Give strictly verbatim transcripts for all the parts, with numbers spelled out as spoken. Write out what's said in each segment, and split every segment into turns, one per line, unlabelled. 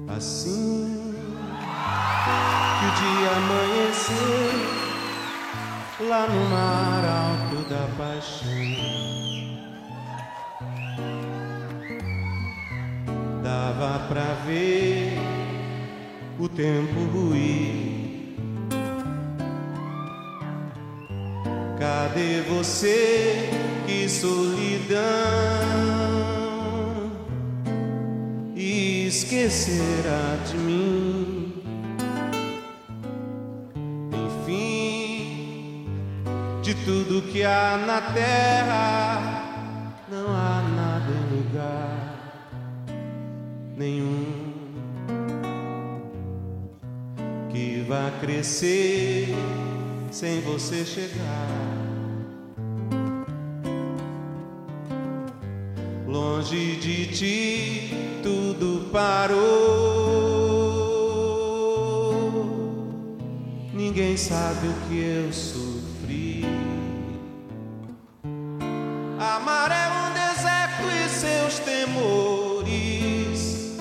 Assim que o dia amanheceu lá no mar alto da paixão, dava pra ver o tempo ruir. Cadê você, que solidão, esquecerá de mim? Enfim, de tudo que há na terra, não há nada em lugar nenhum que vá crescer sem você chegar. Longe de ti tudo parou, ninguém sabe o que eu sofri. Amar é um deserto e seus temores,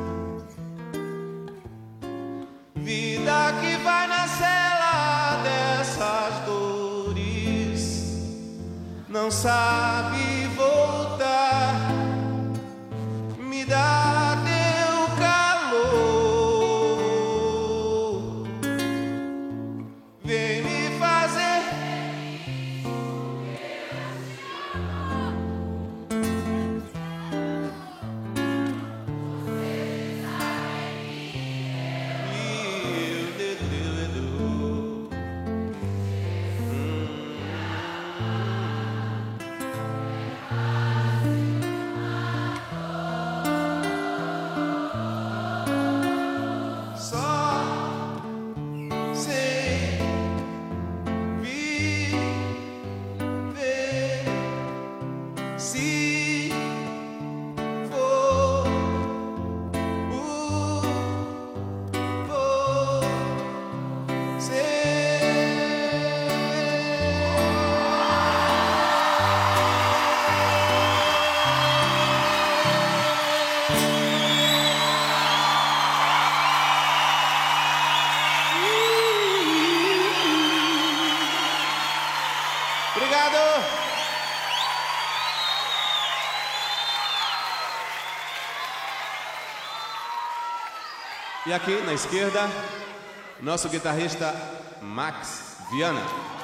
vida que vai na cela dessas dores, não sabe voltar, me dá teu calor, vem me fazer se for por você. Obrigado. E aqui na esquerda, nosso guitarrista Max Viana.